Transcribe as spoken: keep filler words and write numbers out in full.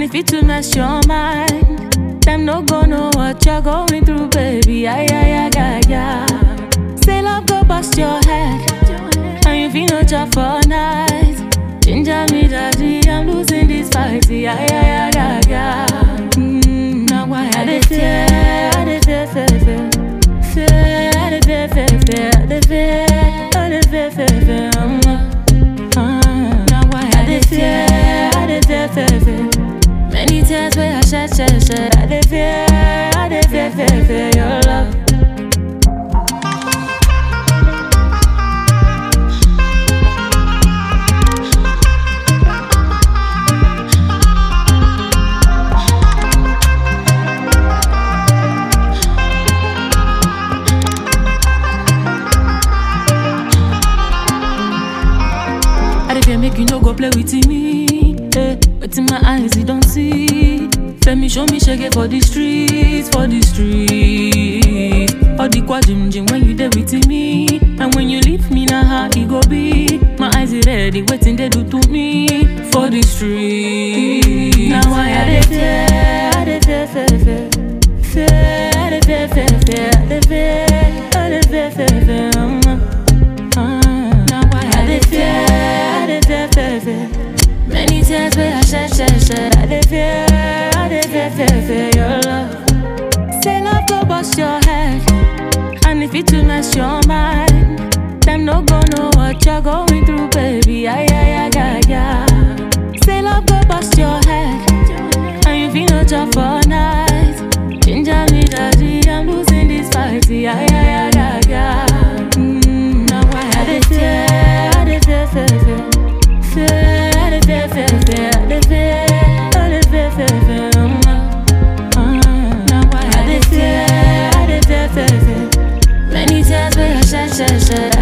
if it to mess your mind, them no go know what you're going through, baby. Ay, ay, ay, ay, ay. Say love go bust your head, and you feel no job for night. Ginger me, daddy, I'm losing this fight. Ay, ay, ay, ay, ay. Mm, now why I dey fear, I dey fear, fear, fear, fear, I dey fear, fear, fear, I dey fear, I dey fear, fear, fear. Um, uh, now why I dey fear, I dey fear, fear, fear. Many tears where I shed, shed, shed. I dey fear, I dey fear, fear, fear your love. I dey fear make you no go play with me, eh? But in my eyes you don't see. Let me show me shake for the streets, for the streets. All the quad jim jim when you there with me, and when you leave me now how it go be. My eyes is ready, waiting they do to me for the streets. Now why I dey fear, I dey fear, fear, fear, fear, I dey fear, fear, fear, I dey fear, I dey fear, fear, fear. Um, uh, now why I dey fear, I dey fear, fear, fear. Many tears where I shed, shed, shed. I dey fear, I dey fear, fear, fear your love. Say love go bust your head, and if it to mess your mind, them no go know what you're going through, baby. Ay, ay, ay, ay, ay. Say love go bust your head, and you feel no job for night. Ginger me, daddy, I'm losing this fight. Ay, ay, ay, ay, ay. Mm, now why I dey fear, I dey fear, fear, fear, fear. I dey fear, fear, fear, I dey fear, I dey fear, fear, fear. Um, uh, now why I dey fear, I dey fear, fear, fear. Many tears where I shed, shed, shed.